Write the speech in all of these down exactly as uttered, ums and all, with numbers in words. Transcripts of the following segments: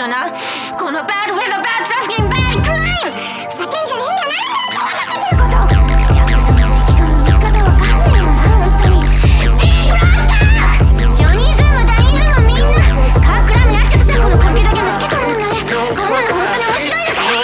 よな。この bad weather, bad trafficking, bad crime 叫んじゃねえんだ。なんだこんなことすること。聞かないわかんないよな、本当に。ビッグラスタージョニーズーム、ダニーズーム、みんなカークラムになっちゃってさ、このコンピューターゲーム好きそうなんだね。こんなの本当に面白いですね。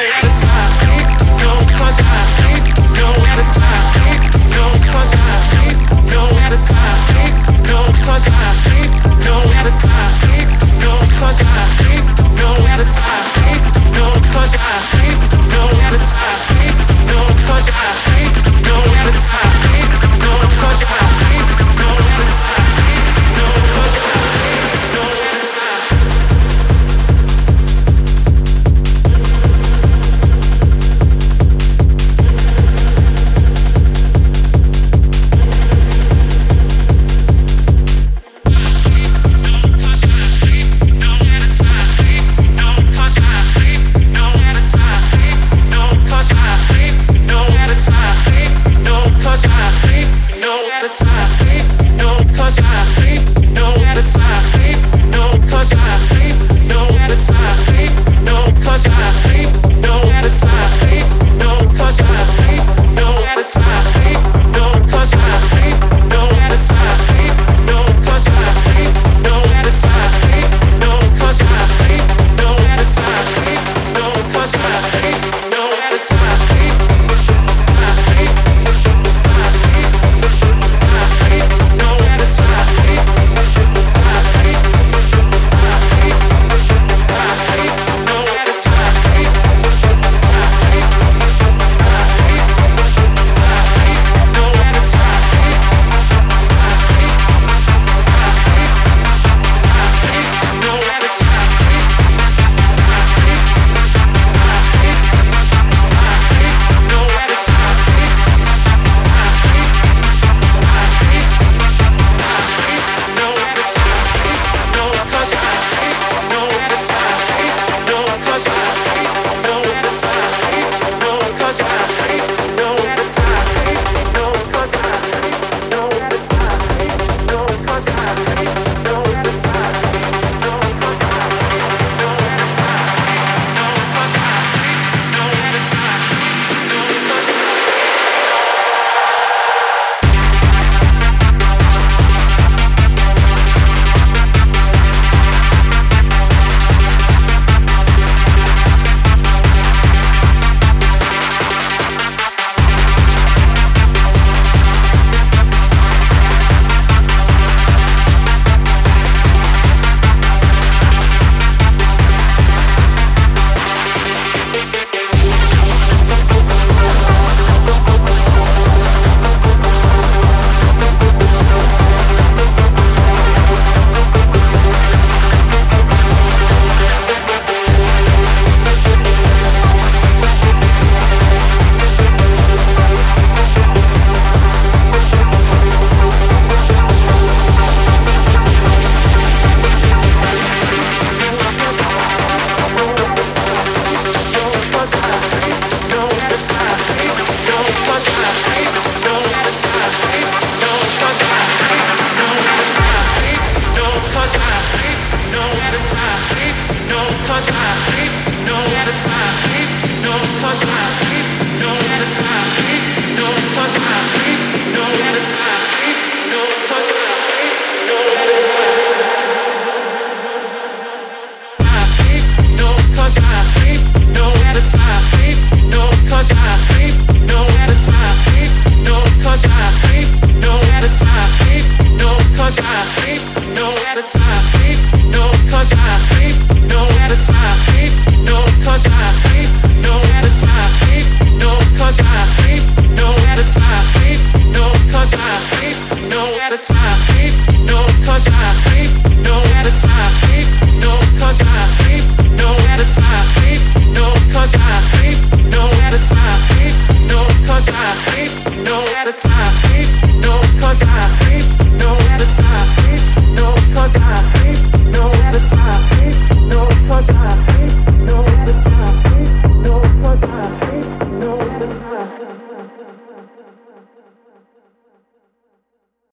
No at a time, no at a time.